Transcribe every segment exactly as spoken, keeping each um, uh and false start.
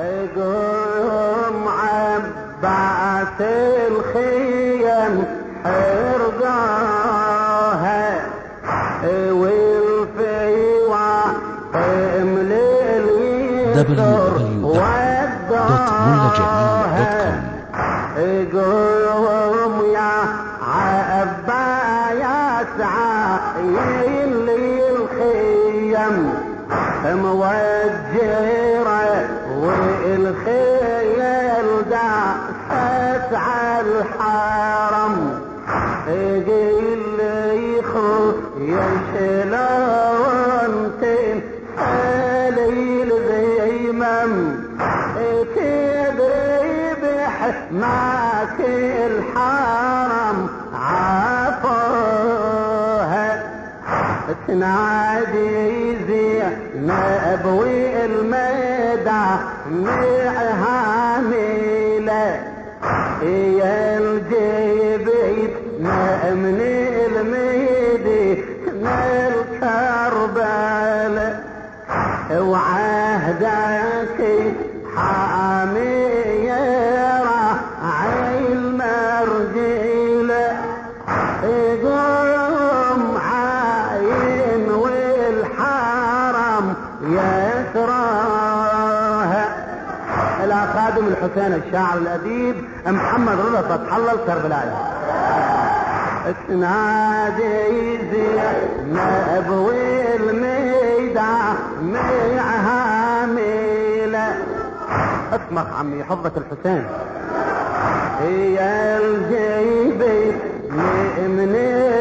قوم عباس الخيم حرقاها والفيوة قمل اليسر وداها قوم يا عباس عايل الخيم موجرة والخيل داست على الحرم قيل لي خويا شلون تنسالي الذيمم تدري بحماك الحرم عافوها تنادي زينب والمدى معها ميلة يا الجبيت من المدينة الكربلاء وعهدك حامي راعي المرجيلة قوم عاين والحرم يسراها. الى خادم الحسين الشاعر الاديب محمد رضا فتح الله الكربلائي. تنادي زينب والميدة معها ميلة اسمع عمي حفظة الحسين هي الجيبي من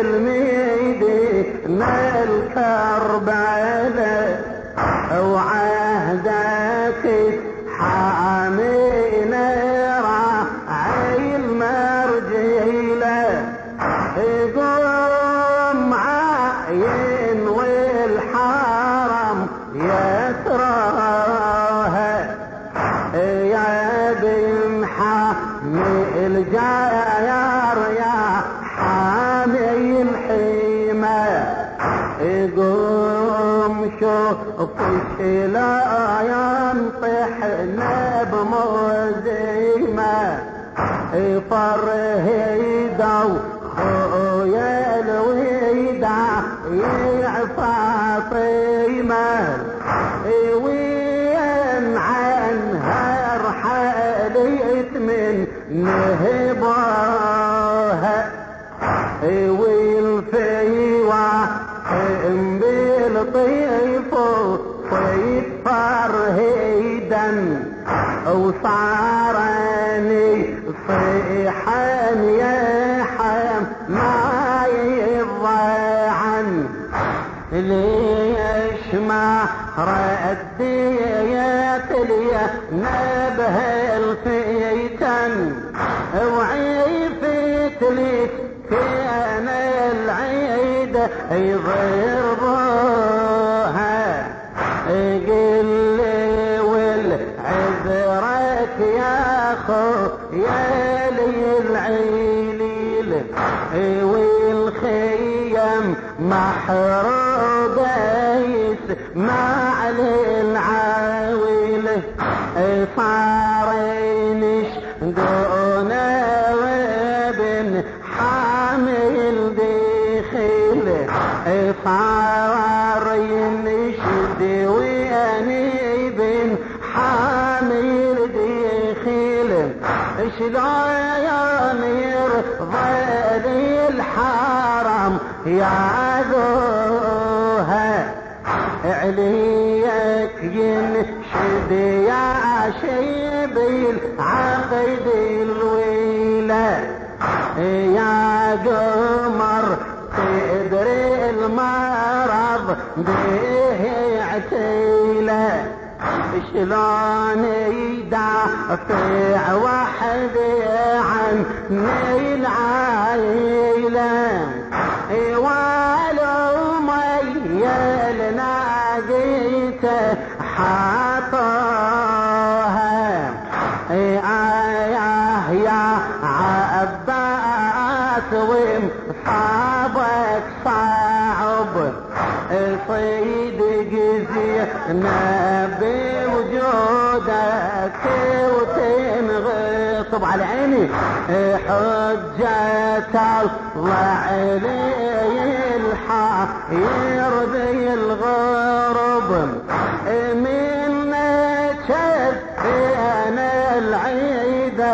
الميدة الكربلاء وعهدك حامينا راعي المرجيلة قوم عاين والحرم يسراها يا بمحامي الجاير يا حامي الحيمة قوم شوف لا ينطحنا بموزيمة فرهيدا خويا الويدا يعفاطيمة وين عنها رحلت من نهباها والفيوة بالطيف طيف فرهيدا وصارني صيحا يا حم ما يضيعن ليش ما رديت لي نبه الفيتن وعيفت لي كان العيد يضربوها قل لي والعذرك يا خو يا لي العيليل والخيم محروقة يسمع للعاويل صارينش دون وابن حامل دخيل صار ينشد وياني بن حامل دخيل شلون يرضى لي الحرم يعذوها عليك ينشد يا شيبي العقد الويلة يا قمر تدري المرض به عتيلة شلون يدافع واحد عن العائلة ولو ميل ناقيته حاطوها آه يا عباس ومصابك صعب صيدق يزينا بوجودك وتنغصب على عيني حجة الله علي الحاير ذي الغرب من شفنا العيدة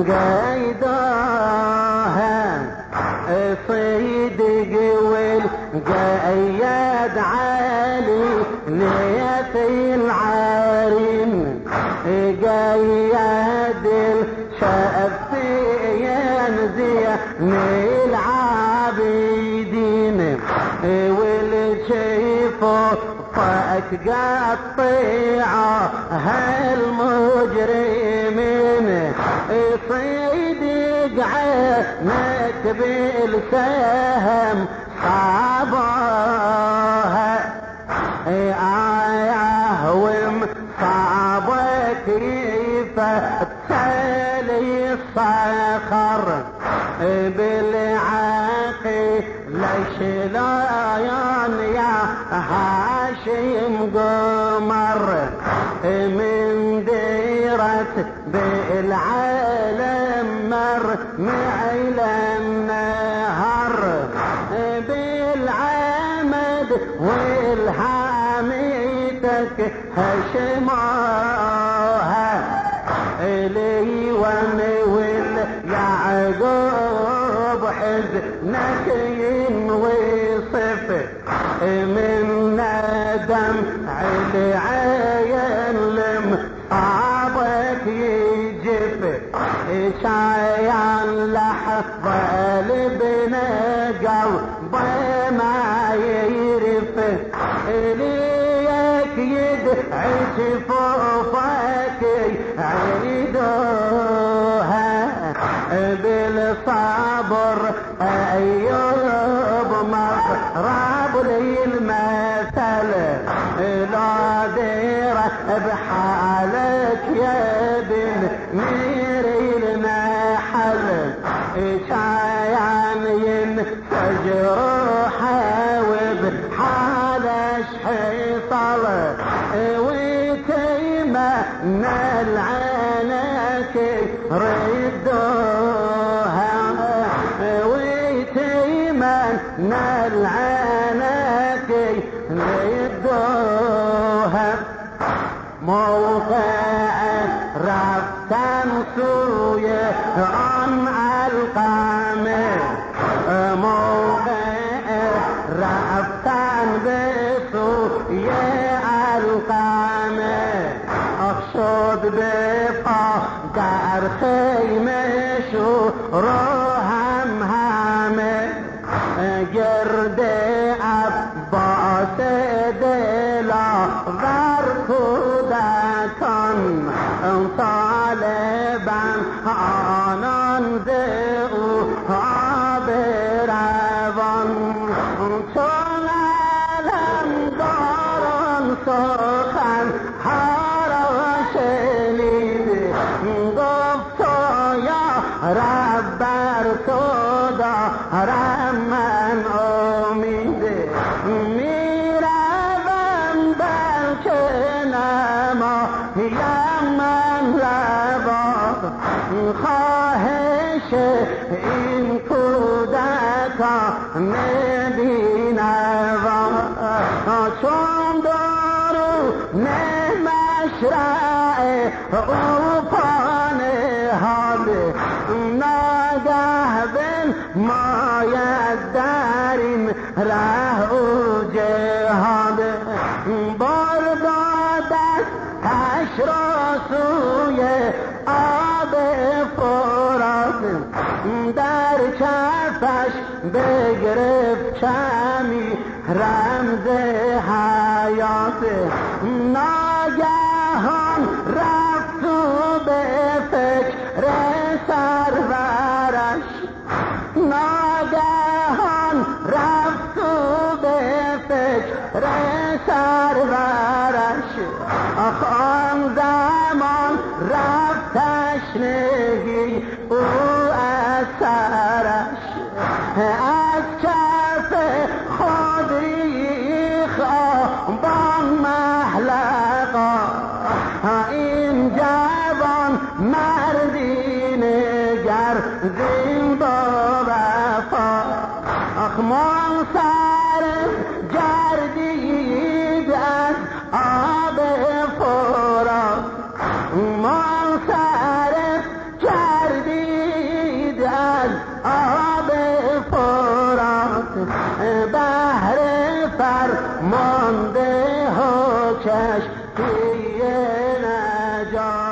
قيداها صيدق والقياد عالي نيتي العارين قياد الشافين زين العابدين والشيفو فاك قطيعه هالمجرمين صيدق عينك بالسهم صعبها آيه ومصابك يفتلي الصخر بالعاقي ليش لا يا هاشم قمر من ديرة بالعالم مر معي النهر بالعمد والهاميتك هشموها لي ونول يعقوب حزنك ينوصف من ندم العين لم صعبك يجف شايان لحظة لبنا قلب ما يرف ليك يدعي شفوفك عيدوها بالصبر أيوب مغرب لي المثل لا ديرة بحالك يا بن ميري المحل شايان ينفجر وبحالش حصل ويتيمنا العنك ردوها ويتيمنا العنك ردوها موقع رفتن سوية عن القامة موقع رفتن بسوية القامة اخشد بفا در خيمش روهم همه گرد عباس دلا ور کودکان طالبا آنان دعو بروان چون علم داران سخن هارا شنید گفت یا رب بر تو دارم من امید میروم بلکه نمایم من لباد خواهش این کودکان بینوا چون دارو نمشرع او پانهاد ناگه بن ماید در این ره و جهاد بردادست تش را سوی آب فرات در کفش بگرفت چمی رمز حیات ناگهان رفت تو به فکر سرورش ناگهان رفت تو به فکر سرورش آن زمان رفت تشنگی او از سرش از کف خود ریخ آبان این جوان مردی نگر زین با وفا آخ منصرف گردید از آب فرات منصرف گردید از آب فرات بهر فرمانده ها کشتی نجات